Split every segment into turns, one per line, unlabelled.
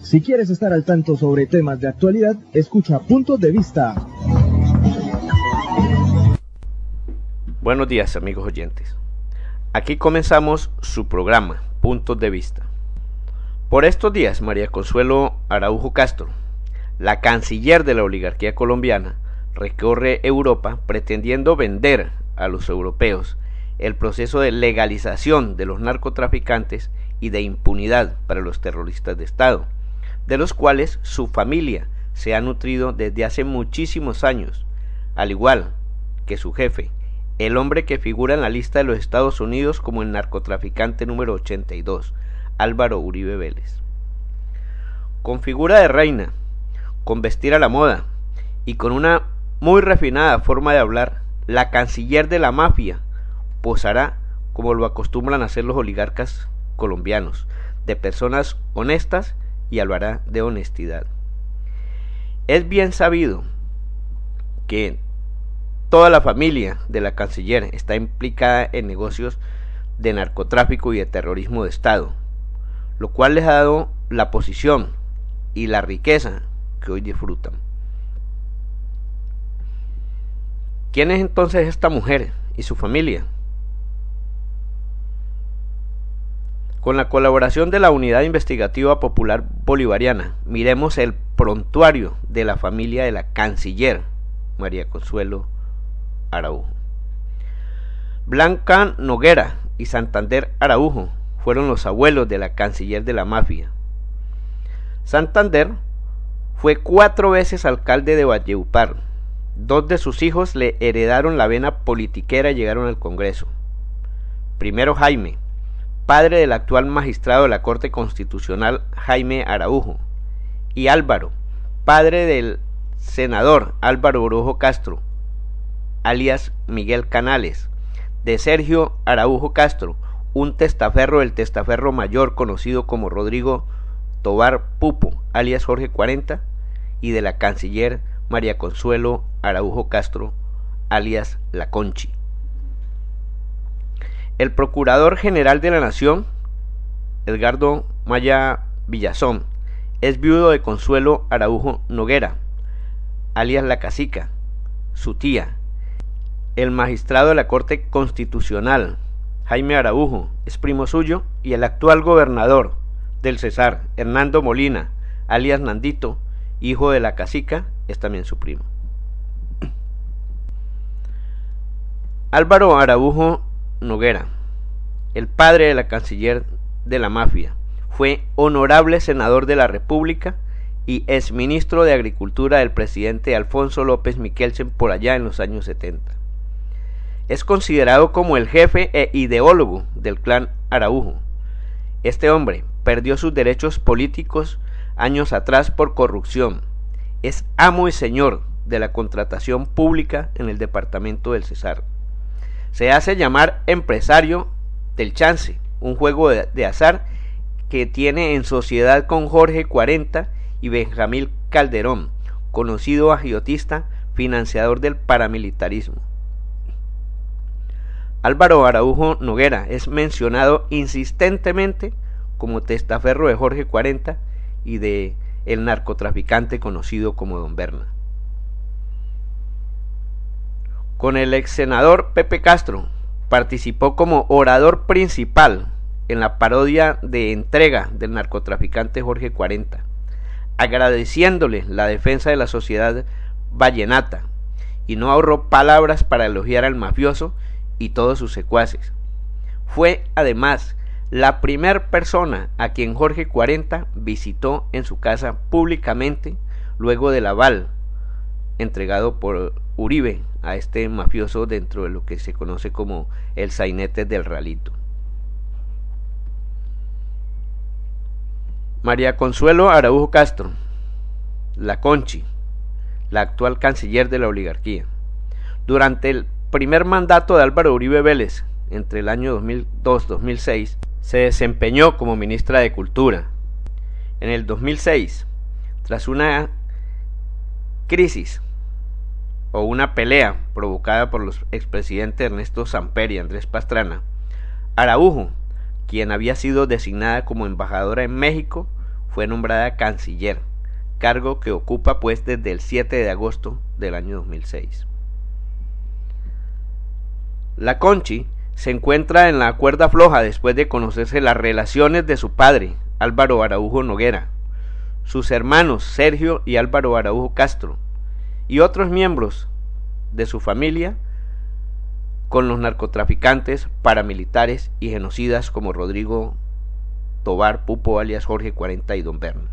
Si quieres estar al tanto sobre temas de actualidad, escucha Puntos de Vista.
Buenos días, amigos oyentes. Aquí comenzamos su programa, Puntos de Vista. Por estos días, María Consuelo Araujo Castro, la canciller de la oligarquía colombiana, recorre Europa pretendiendo vender a los europeos el proceso de legalización de los narcotraficantes y de impunidad para los terroristas de Estado, de los cuales su familia se ha nutrido desde hace muchísimos años, al igual que su jefe, el hombre que figura en la lista de los Estados Unidos como el narcotraficante número 82, Álvaro Uribe Vélez. Con figura de reina, con vestir a la moda y con una muy refinada forma de hablar, la canciller de la mafia posará como lo acostumbran a hacer los oligarcas colombianos, de personas honestas, y hablará de honestidad. Es bien sabido que toda la familia de la canciller está implicada en negocios de narcotráfico y de terrorismo de Estado, lo cual les ha dado la posición y la riqueza que hoy disfrutan. ¿Quién es entonces esta mujer y su familia? Con la colaboración de la Unidad Investigativa Popular Bolivariana, miremos el prontuario de la familia de la canciller María Consuelo Araujo. Blanca Noguera y Santander Araujo fueron los abuelos de la canciller de la mafia. Santander fue 4 veces alcalde de Valledupar. 2 de sus hijos le heredaron la vena politiquera y llegaron al Congreso. Primero Jaime, padre del actual magistrado de la Corte Constitucional Jaime Araujo, y Álvaro, padre del senador Álvaro Araujo Castro, alias Miguel Canales, de Sergio Araujo Castro, un testaferro del testaferro mayor conocido como Rodrigo Tobar Pupo, alias Jorge 40, y de la canciller María Consuelo Araujo Castro, alias La Conchi. El Procurador General de la Nación, Edgardo Maya Villazón, es viudo de Consuelo Araujo Noguera, alias La Cacica, su tía. El magistrado de la Corte Constitucional, Jaime Araujo, es primo suyo, y el actual gobernador del Cesar, Hernando Molina, alias Nandito, hijo de La Cacica, es también su primo. Álvaro Araujo Noguera, el padre de la canciller de la mafia, fue honorable senador de la República y exministro de Agricultura del presidente Alfonso López Michelsen por allá en los años 70. Es considerado como el jefe e ideólogo del clan Araujo. Este hombre perdió sus derechos políticos años atrás por corrupción. Es amo y señor de la contratación pública en el departamento del Cesar. Se hace llamar empresario del chance, un juego de azar que tiene en sociedad con Jorge 40 y Benjamín Calderón, conocido agiotista, financiador del paramilitarismo. Álvaro Araujo Noguera es mencionado insistentemente como testaferro de Jorge 40 y de el narcotraficante conocido como Don Berna. Con el ex senador Pepe Castro participó como orador principal en la parodia de entrega del narcotraficante Jorge 40, agradeciéndole la defensa de la sociedad vallenata, y no ahorró palabras para elogiar al mafioso y todos sus secuaces. Fue además la primera persona a quien Jorge 40 visitó en su casa públicamente luego del aval entregado por Uribe a este mafioso dentro de lo que se conoce como el sainete del Ralito. María Consuelo Araujo Castro, la Conchi, la actual canciller de la oligarquía. Durante el primer mandato de Álvaro Uribe Vélez, entre el año 2002-2006, se desempeñó como ministra de Cultura. En el 2006, tras una crisis o una pelea provocada por los expresidentes Ernesto Samper y Andrés Pastrana, Araujo, quien había sido designada como embajadora en México, fue nombrada canciller, cargo que ocupa pues desde el 7 de agosto del año 2006. La Conchi se encuentra en la cuerda floja después de conocerse las relaciones de su padre, Álvaro Araújo Noguera, sus hermanos Sergio y Álvaro Araújo Castro, y otros miembros de su familia con los narcotraficantes, paramilitares y genocidas como Rodrigo Tobar Pupo alias Jorge 40 y Don Berna.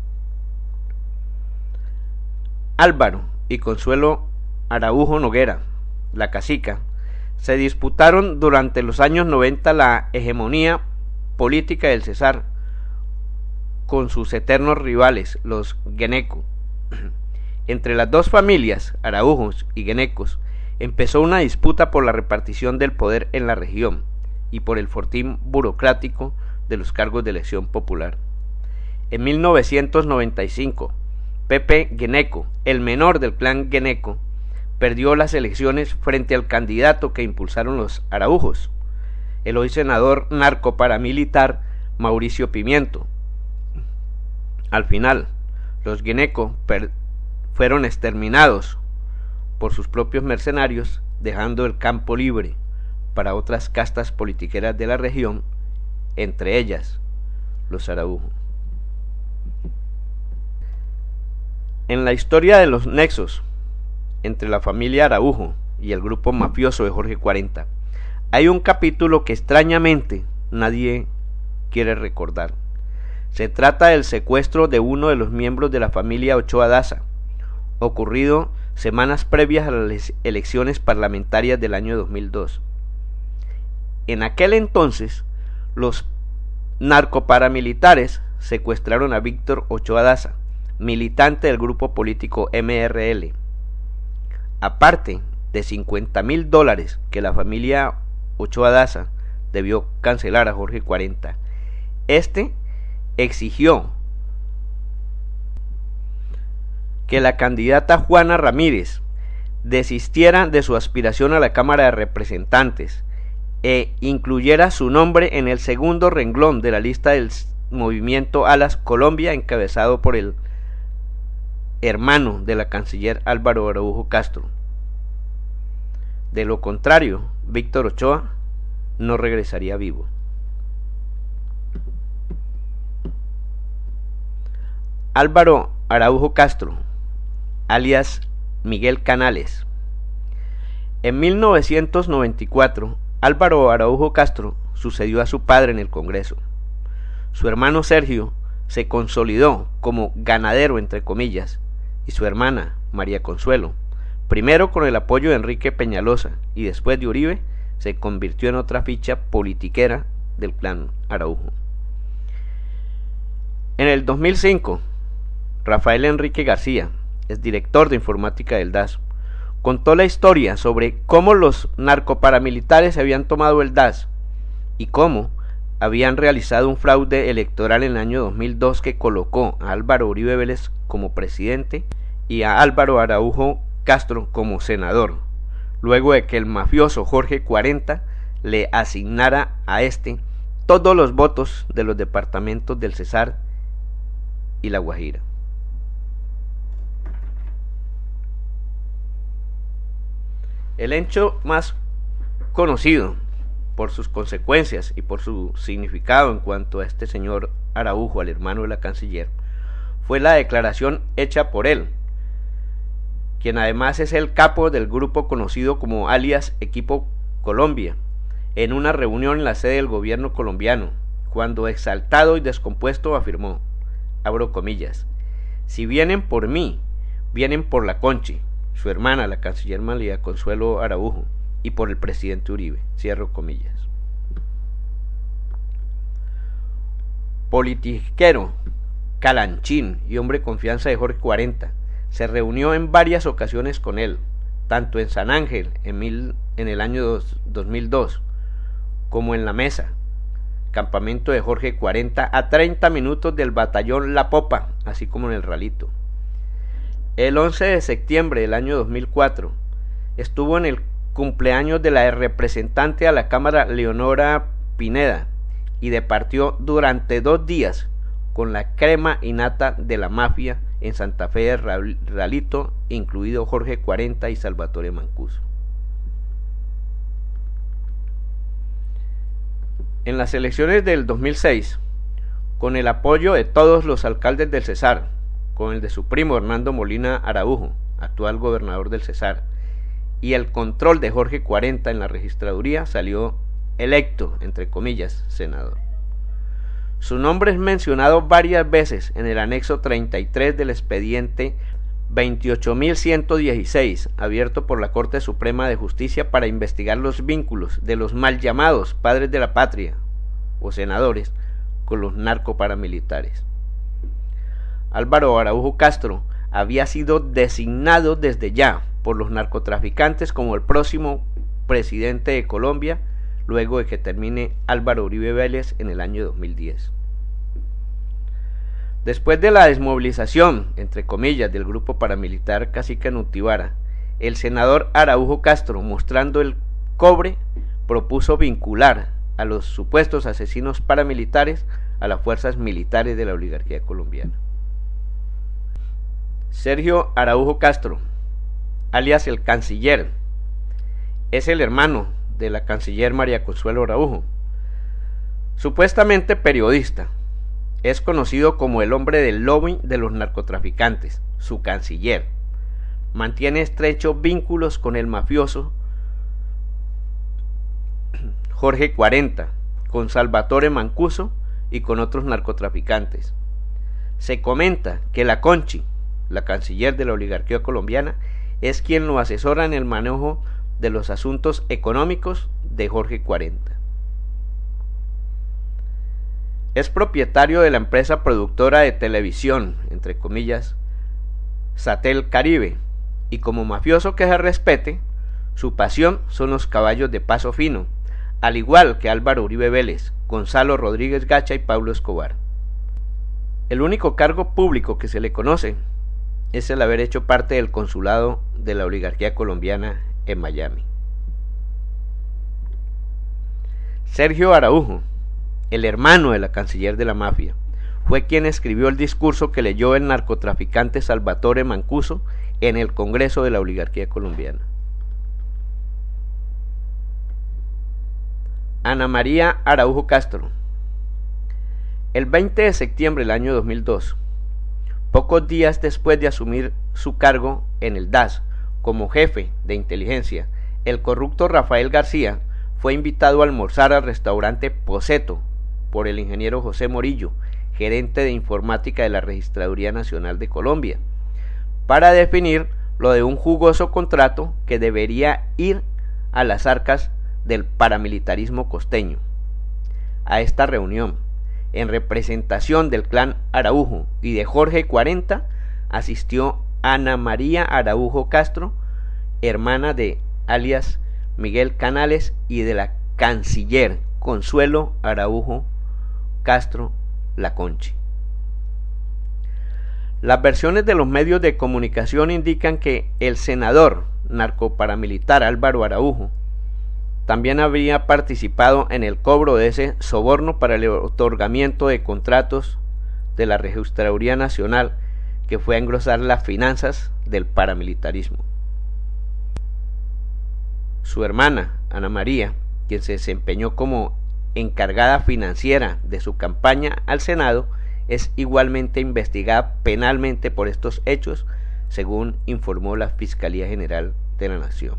Álvaro y Consuelo Araújo Noguera, la cacica, se disputaron durante los años 90 la hegemonía política del Cesar con sus eternos rivales, los Gueneco. Entre las dos familias, Araújos y Guenecos, empezó una disputa por la repartición del poder en la región y por el fortín burocrático de los cargos de elección popular. En 1995, Pepe Gueneco, el menor del clan Gueneco, perdió las elecciones frente al candidato que impulsaron los Araújos, el hoy senador narcoparamilitar Mauricio Pimiento. Al final, los Gueneco fueron exterminados por sus propios mercenarios, dejando el campo libre para otras castas politiqueras de la región, entre ellas los Araújo. En la historia de los nexos entre la familia Araújo y el grupo mafioso de Jorge 40, hay un capítulo que extrañamente nadie quiere recordar. Se trata del secuestro de uno de los miembros de la familia Ochoa Daza, ocurrido semanas previas a las elecciones parlamentarias del año 2002. En aquel entonces, los narcoparamilitares secuestraron a Víctor Ochoa Daza, militante del grupo político MRL. Aparte de $50,000 que la familia Ochoa Daza debió cancelar a Jorge 40, este exigió que la candidata Juana Ramírez desistiera de su aspiración a la Cámara de Representantes e incluyera su nombre en el segundo renglón de la lista del movimiento Alas Colombia, encabezado por el hermano de la canciller Álvaro Araújo Castro. De lo contrario, Víctor Ochoa no regresaría vivo. Álvaro Araújo Castro, alias Miguel Canales. En 1994, Álvaro Araújo Castro sucedió a su padre en el Congreso. Su hermano Sergio se consolidó como ganadero entre comillas, y su hermana María Consuelo, primero con el apoyo de Enrique Peñalosa y después de Uribe, se convirtió en otra ficha politiquera del clan Araújo. En el 2005, Rafael Enrique García, exdirector de informática del DAS, contó la historia sobre cómo los narcoparamilitares habían tomado el DAS y cómo habían realizado un fraude electoral en el año 2002 que colocó a Álvaro Uribe Vélez como presidente y a Álvaro Araújo Castro como senador, luego de que el mafioso Jorge 40 le asignara a este todos los votos de los departamentos del Cesar y La Guajira. El hecho más conocido por sus consecuencias y por su significado en cuanto a este señor Araújo, al hermano de la canciller, fue la declaración hecha por él, quien además es el capo del grupo conocido como alias Equipo Colombia, en una reunión en la sede del gobierno colombiano, cuando exaltado y descompuesto afirmó, abro comillas, si vienen por mí, vienen por la Conchi, su hermana, la canciller María Consuelo Araújo, y por el presidente Uribe, cierro comillas. Politiquero, calanchín y hombre de confianza de Jorge 40, se reunió en varias ocasiones con él, tanto en San Ángel en el año 2002, como en La Mesa, campamento de Jorge 40 a 30 minutos del batallón La Popa, así como en el Ralito. El 11 de septiembre del año 2004 estuvo en el cumpleaños de la representante a la Cámara Leonora Pineda y departió durante 2 días con la crema innata de la mafia en Santa Fe de Ralito, incluido Jorge 40 y Salvatore Mancuso. En las elecciones del 2006, con el apoyo de todos los alcaldes del Cesar, con el de su primo Hernando Molina Araujo, actual gobernador del Cesar, y el control de Jorge 40 en la registraduría, salió electo, entre comillas, senador. Su nombre es mencionado varias veces en el anexo 33 del expediente 28.116, abierto por la Corte Suprema de Justicia para investigar los vínculos de los mal llamados padres de la patria, o senadores, con los narcoparamilitares. Álvaro Araujo Castro había sido designado desde ya por los narcotraficantes como el próximo presidente de Colombia, luego de que termine Álvaro Uribe Vélez en el año 2010. Después de la desmovilización, entre comillas, del grupo paramilitar Cacique Nutibara, el senador Araujo Castro, mostrando el cobre, propuso vincular a los supuestos asesinos paramilitares a las fuerzas militares de la oligarquía colombiana. Sergio Araujo Castro, alias el Canciller, es el hermano de la canciller María Consuelo Araujo, supuestamente periodista. Es conocido como el hombre del lobby de los narcotraficantes, su canciller. Mantiene estrechos vínculos con el mafioso Jorge 40, con Salvatore Mancuso y con otros narcotraficantes. Se comenta que la Conchi, la canciller de la oligarquía colombiana, es quien lo asesora en el manejo de los asuntos económicos de Jorge 40. Es propietario de la empresa productora de televisión, entre comillas, Satel Caribe, y como mafioso que se respete, su pasión son los caballos de paso fino, al igual que Álvaro Uribe Vélez, Gonzalo Rodríguez Gacha y Pablo Escobar. El único cargo público que se le conoce es el haber hecho parte del consulado de la oligarquía colombiana en Miami. Sergio Araujo, el hermano de la canciller de la mafia, fue quien escribió el discurso que leyó el narcotraficante Salvatore Mancuso en el Congreso de la oligarquía colombiana. Ana María Araujo Castro. El 20 de septiembre del año 2002, pocos días después de asumir su cargo en el DAS como jefe de inteligencia, el corrupto Rafael García fue invitado a almorzar al restaurante Poseto por el ingeniero José Morillo, gerente de informática de la Registraduría Nacional de Colombia, para definir lo de un jugoso contrato que debería ir a las arcas del paramilitarismo costeño. A esta reunión, en representación del clan Araujo y de Jorge 40, asistió Ana María Araujo Castro, hermana de alias Miguel Canales y de la canciller Consuelo Araujo Castro La Conchi. Las versiones de los medios de comunicación indican que el senador narcoparamilitar Álvaro Araujo también habría participado en el cobro de ese soborno para el otorgamiento de contratos de la Registraduría Nacional, que fue a engrosar las finanzas del paramilitarismo. Su hermana, Ana María, quien se desempeñó como encargada financiera de su campaña al Senado, es igualmente investigada penalmente por estos hechos, según informó la Fiscalía General de la Nación.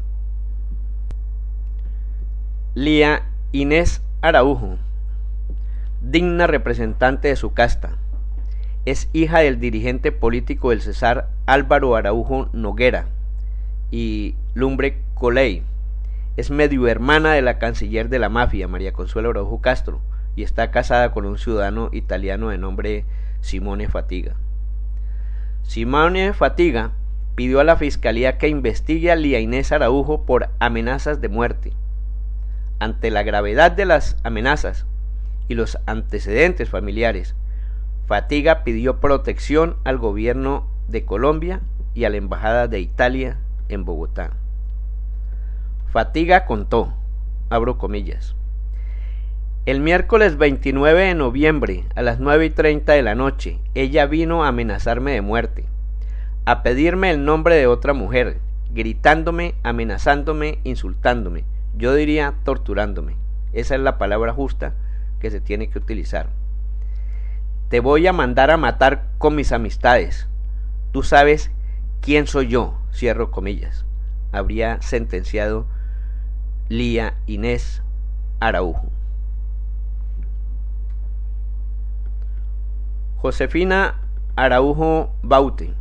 Lía Inés Araujo, digna representante de su casta, es hija del dirigente político del Cesar Álvaro Araujo Noguera y Lumbre Coley. Es medio hermana de la canciller de la mafia, María Consuelo Araujo Castro, y está casada con un ciudadano italiano de nombre Simone Fatiga. Simone Fatiga pidió a la Fiscalía que investigue a Lía Inés Araujo por amenazas de muerte. Ante la gravedad de las amenazas y los antecedentes familiares, Fatiga pidió protección al gobierno de Colombia y a la Embajada de Italia en Bogotá. Fatiga contó, abro comillas, El miércoles 29 de noviembre a las 9:30 de la noche, ella vino a amenazarme de muerte, a pedirme el nombre de otra mujer, gritándome, amenazándome, insultándome, yo diría torturándome. Esa es la palabra justa que se tiene que utilizar. Te voy a mandar a matar con mis amistades. Tú sabes quién soy yo, cierro comillas. Habría sentenciado Lía Inés Araujo. Josefina Araujo Baute.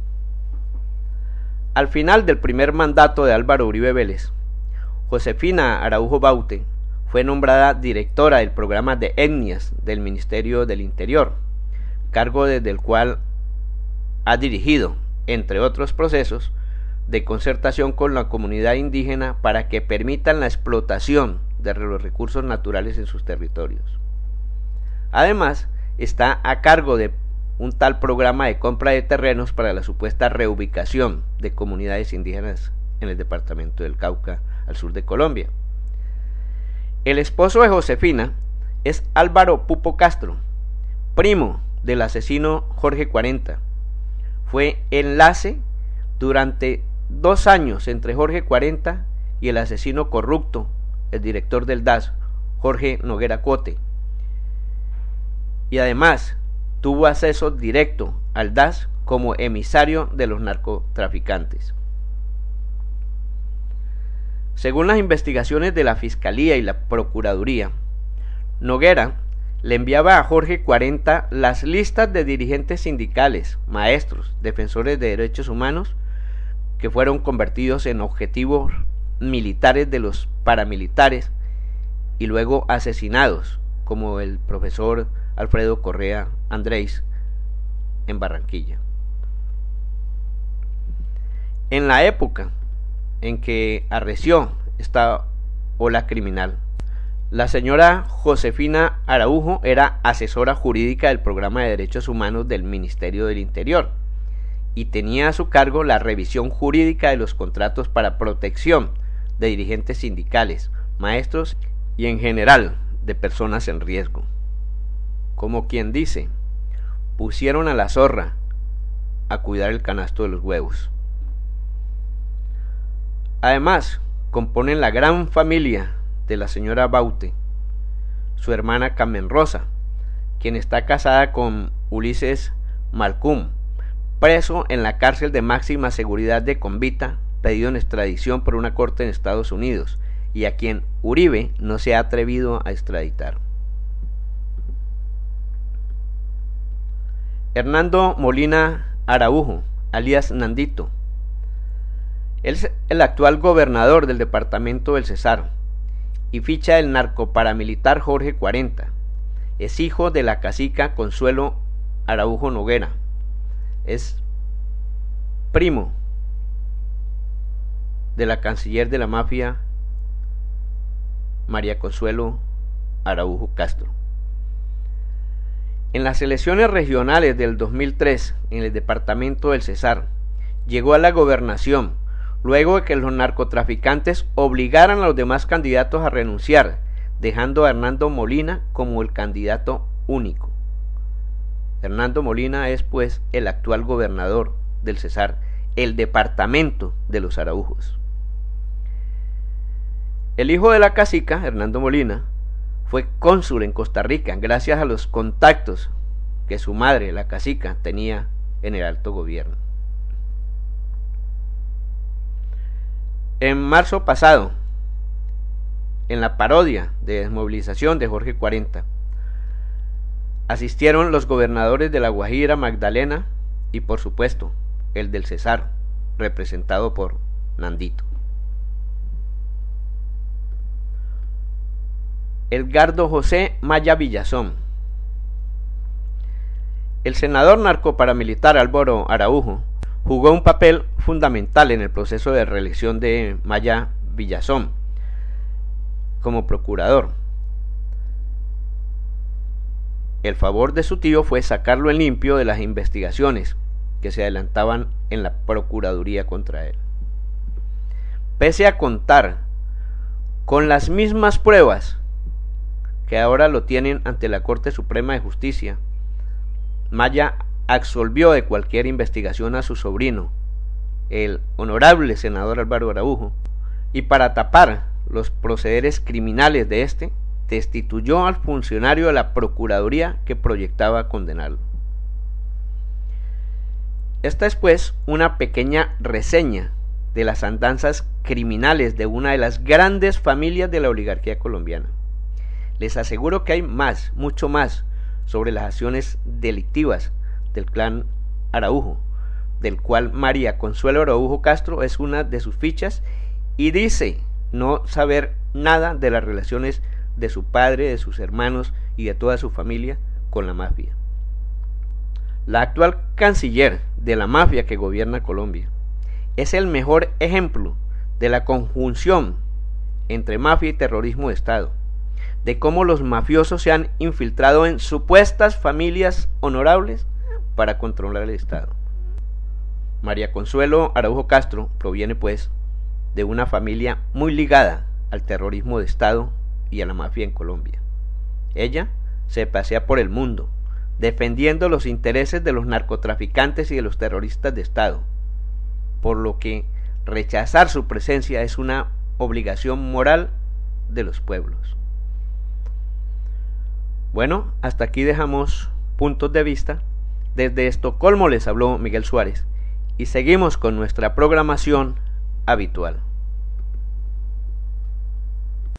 Al final del primer mandato de Álvaro Uribe Vélez, Josefina Araujo Baute fue nombrada directora del programa de etnias del Ministerio del Interior, cargo desde el cual ha dirigido, entre otros procesos, de concertación con la comunidad indígena para que permitan la explotación de los recursos naturales en sus territorios. Además, está a cargo de un tal programa de compra de terrenos para la supuesta reubicación de comunidades indígenas en el departamento del Cauca, al sur de Colombia. El esposo de Josefina es Álvaro Pupo Castro, primo del asesino Jorge 40. Fue enlace durante 2 años entre Jorge 40 y el asesino corrupto, el director del DAS, Jorge Noguera Cote. Y además tuvo acceso directo al DAS como emisario de los narcotraficantes. Según las investigaciones de la Fiscalía y la Procuraduría, Noguera le enviaba a Jorge 40 las listas de dirigentes sindicales, maestros, defensores de derechos humanos, que fueron convertidos en objetivos militares de los paramilitares y luego asesinados, como el profesor Alfredo Correa Andrés en Barranquilla. En la época en que arreció esta ola criminal, la señora Josefina Araujo era asesora jurídica del programa de derechos humanos del Ministerio del Interior y tenía a su cargo la revisión jurídica de los contratos para protección de dirigentes sindicales, maestros y en general de personas en riesgo. Como quien dice, pusieron a la zorra a cuidar el canasto de los huevos. Además, componen la gran familia de la señora Baute, su hermana Carmen Rosa, quien está casada con Ulises Malcum, preso en la cárcel de máxima seguridad de Convita, pedido en extradición por una corte en Estados Unidos, y a quien Uribe no se ha atrevido a extraditar. Hernando Molina Araujo, alias Nandito. Él es el actual gobernador del departamento del Cesar y ficha del narcoparamilitar Jorge 40. Es hijo de la cacica Consuelo Araujo Noguera. Es primo de la canciller de la mafia María Consuelo Araujo Castro. En las elecciones regionales del 2003 en el departamento del Cesar, llegó a la gobernación luego de que los narcotraficantes obligaran a los demás candidatos a renunciar, dejando a Hernando Molina como el candidato único. Hernando Molina es pues el actual gobernador del Cesar, el departamento de los Araujos. El hijo de la cacica, Hernando Molina, fue cónsul en Costa Rica gracias a los contactos que su madre, la cacica, tenía en el alto gobierno. En marzo pasado, en la parodia de desmovilización de Jorge 40, asistieron los gobernadores de La Guajira, Magdalena y por supuesto el del Cesar, representado por Nandito. Edgardo José Maya Villazón. El senador narcoparamilitar Álvaro Araujo jugó un papel fundamental en el proceso de reelección de Maya Villazón como procurador. El favor de su tío fue sacarlo en limpio de las investigaciones que se adelantaban en la procuraduría contra él. Pese a contar con las mismas pruebas que ahora lo tienen ante la Corte Suprema de Justicia, Maya absolvió de cualquier investigación a su sobrino, el honorable senador Álvaro Araujo, y para tapar los procederes criminales de este, destituyó al funcionario de la Procuraduría que proyectaba condenarlo. Esta es pues una pequeña reseña de las andanzas criminales de una de las grandes familias de la oligarquía colombiana. Les aseguro que hay más, mucho más, sobre las acciones delictivas del clan Araujo, del cual María Consuelo Araujo Castro es una de sus fichas, y dice no saber nada de las relaciones de su padre, de sus hermanos y de toda su familia con la mafia. La actual canciller de la mafia que gobierna Colombia es el mejor ejemplo de la conjunción entre mafia y terrorismo de Estado, de cómo los mafiosos se han infiltrado en supuestas familias honorables para controlar el Estado. María Consuelo Araujo Castro proviene pues de una familia muy ligada al terrorismo de Estado y a la mafia en Colombia. Ella se pasea por el mundo defendiendo los intereses de los narcotraficantes y de los terroristas de Estado, por lo que rechazar su presencia es una obligación moral de los pueblos. Bueno, hasta aquí dejamos puntos de vista. Desde Estocolmo les habló Miguel Suárez y seguimos con nuestra programación habitual.